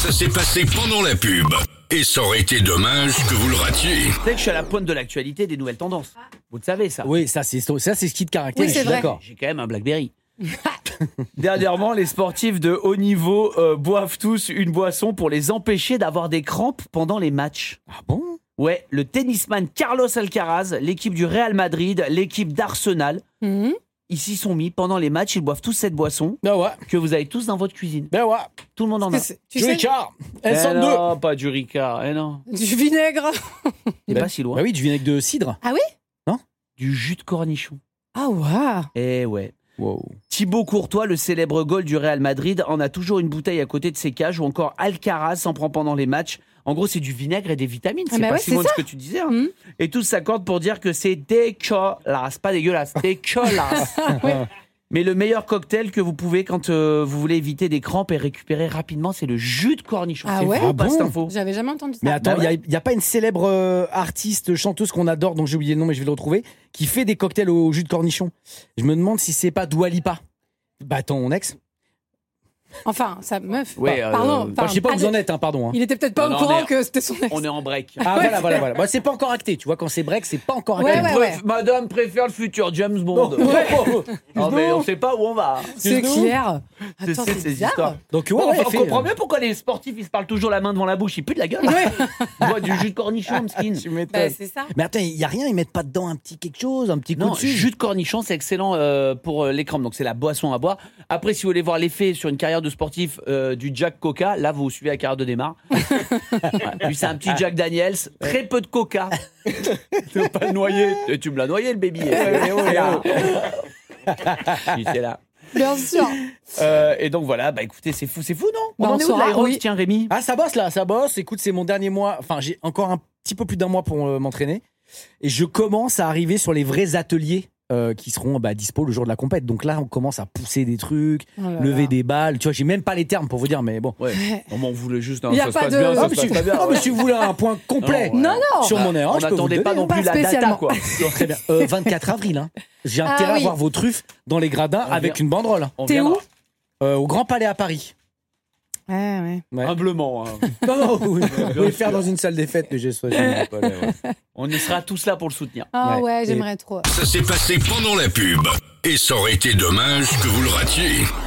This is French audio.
Ça s'est passé pendant la pub. Et ça aurait été dommage que vous le ratiez. Vous savez que je suis à la pointe de l'actualité des nouvelles tendances. Vous le savez, ça. Oui, ça c'est ce qui te caractérise, Oui, c'est je suis vrai. d'accord. J'ai quand même un Blackberry. Dernièrement, les sportifs de haut niveau boivent tous une boisson pour les empêcher d'avoir des crampes pendant les matchs. Ah bon? Ouais, le tennisman Carlos Alcaraz, l'équipe du Real Madrid, l'équipe d'Arsenal, Mhm. ils s'y sont mis pendant les matchs. Ils boivent tous cette boisson Ben ouais, que vous avez tous dans votre cuisine. ben ouais. Tout le monde en a. Parce que tu Du sais, Ricard, Eh L102. non, pas du Ricard. Eh non, du vinaigre. c'est Ben- pas si loin. Bah oui, du vinaigre de cidre. Ah oui? Du jus de cornichon. Ah ouais. Eh ouais. Wow. Thibaut Courtois, le célèbre goal du Real Madrid, en a toujours une bouteille à côté de ses cages, ou encore Alcaraz s'en prend pendant les matchs. En gros, c'est du vinaigre et des vitamines. C'est bah pas ouais, Simone c'est ce que tu disais. Hein. Mhm. Et tous s'accordent pour dire que c'est dégueulasse. Pas dégueulasse, dégueulasse. Mais le meilleur cocktail que vous pouvez quand vous voulez éviter des crampes et récupérer rapidement, c'est le jus de cornichon. Ah C'est ouais? fou ou pas Ah cette bon info? J'avais jamais entendu ça. Mais attends, Bah ouais. il y a pas une célèbre artiste, chanteuse qu'on adore, dont j'ai oublié le nom, mais je vais le retrouver, qui fait des cocktails au jus de cornichon. Je me demande si c'est pas Dua Lipa. Bah ton ex. Enfin, sa meuf. Ouais, Pardon. Enfin, je sais pas où vous en êtes, hein, pardon. Hein. Il était peut-être pas Non, au non, courant mais- que c'était son ex. On est en break. Ah voilà. Bah, c'est pas encore acté, tu vois, quand c'est break, c'est pas encore acté. Ouais. Madame préfère le futur James Bond. Non, mais on sait pas où on va. C'est clair. C'est Attends, ces c'est bizarre. histoires. Donc Bon, ouais, on comprend mieux pourquoi les sportifs ils se parlent toujours la main devant la bouche. Ils puent de la gueule. Ils boivent du jus de cornichon, mesquine. Tu Bah, m'étonnes. c'est ça. Mais attends, il y a rien, ils mettent pas dedans un petit quelque chose, un petit coup Non, dessus. jus de cornichon, c'est excellent pour les crampes. Donc, c'est la boisson à boire. Après, si vous voulez voir l'effet sur une carrière de sportif du Jack Coca, là, vous suivez la carrière de Neymar. Lui, c'est un petit Jack Daniels. Très peu de Coca. Tu veux pas le noyer. Et tu me l'as noyé, le baby. C'est là. Bien sûr. Et donc, voilà. Bah, écoutez, c'est fou, non? Bah, On en on est où de saura, l'aérob, oui. tiens, Rémi? Ah, ça bosse là, ça bosse. Écoute, c'est mon dernier mois. Enfin, j'ai encore un petit peu plus d'un mois pour m'entraîner. Et je commence à arriver sur les vrais ateliers qui seront dispo le jour de la compète. Donc là, on commence à pousser des trucs, Oh là lever là. des balles. Tu vois, j'ai même pas les termes pour vous dire, mais bon. Ouais. On voulait juste. Y a ça se pas passe de- bien, Ah, ça Non, se mais passe pas bien. si vous voulez un point complet Non, ouais. Non. sur mon erreur, On je peux vous n'attendait le pas donner. non plus Pas la data, spécialement. quoi. Très bien. 24 avril, hein. J'ai Ah intérêt à oui. voir vos truffes dans les gradins On avec vient. une banderole. On T'es viendra. où Au Grand Palais à Paris. Ouais. Ouais. Humblement. Hein. Non, vous pouvez le faire dans une salle des fêtes, le G60. On y sera tous là pour le soutenir. Ah Ouais. ouais, Et- j'aimerais trop. Ça s'est passé pendant la pub. Et ça aurait été dommage que vous le ratiez.